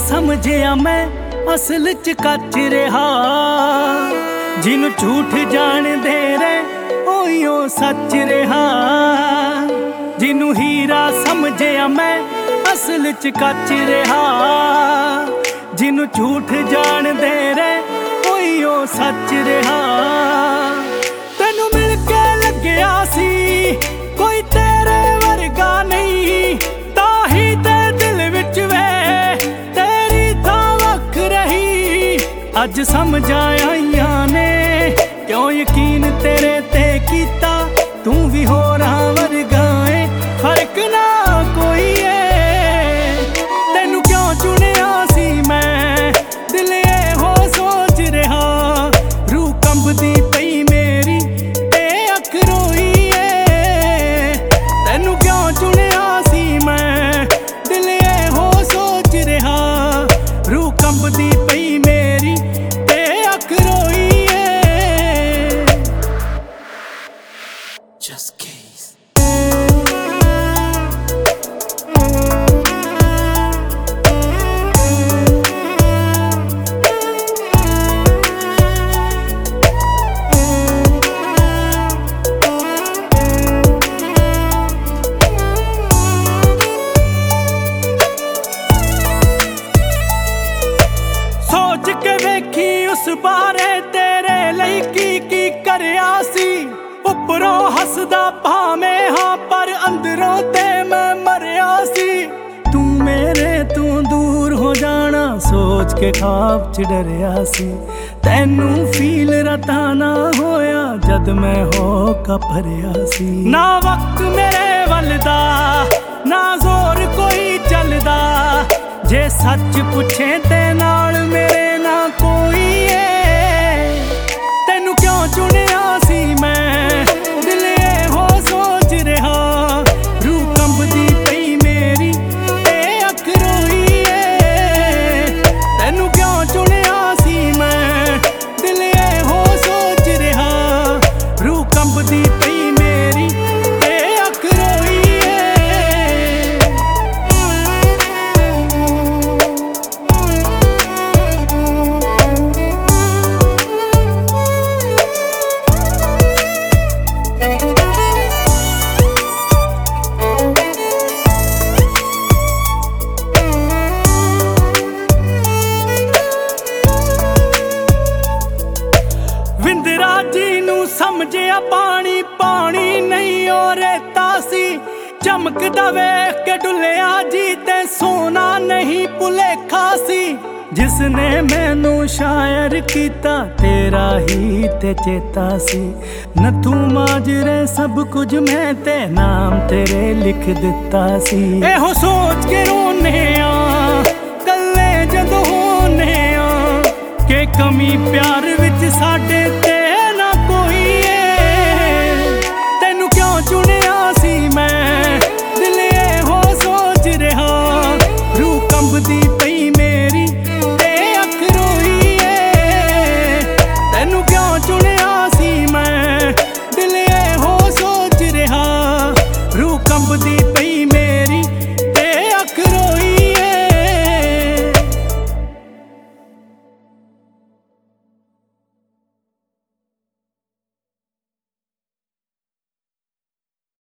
समझिया मैं असल च कच रहा। जिन्नू झूठ जान दे रहे ओहियो सच रहा। जिन्नू हीरा समझिया मैं असल च कच रहा। जिन्नू झूठ जान दे रहे ओहियो सच रहा। तेनू मिल के लग्या सी कोई तेरे वर्गा नहीं, ताही ते दिल विच वे तेरी थां वख रही। अज समझ आइयां ने क्यों यकीन तेरे ते कीता, तू भी होरां वर्गा है फर्क ना कोई है। तेनू क्यों चुनिया सी मैं दिल हो सोच रहा। रूह कंबदी पई मेरी ते अख रोई है। तेनू क्यों चुनिया सी मैं दिल हो सोच रहा। रूह कंबदी पई मेरी ते अख रोई है। Just case सोच के वेखी उस बारे तेरे लई की करया सी। उपरों हसदा भावें हाँ पर अंदरों ते मैं मरिया सी। तू मेरे तू दूर हो जाना सोच के ख्वाब च डरिया सी। तैनू फील रता ना होया जद मैं हो भरिया सी। ना वक्त मेरे वलदा ना जोर कोई चलदा, जे सच पुछे ते नाल मेरे ना कोई है। तेनू क्यों चुनिया सी मैं दिल हो सोच रहा। रूह कंबदी पई मेरी ते अख रोई है। तेनू क्यों चुनिया सी मैं दिल हो सोच रहा। रूह कंबदी पई मेरी ते अख रोई है। विंदरा जी नू समझिया पानी पानी नहीं ओ रेता सी। चमकदा वेख के डुलिया जी ते सोना नहीं भुलेखा सी। जिसने मैनू शायर कीता तेरा ही ते चेता सी। न तू माजरे सब कुछ मैं ते नाम तेरे लिख दिता सी। एहो सोच के रोने आ कल्ले जदों होने आ के कमी प्यार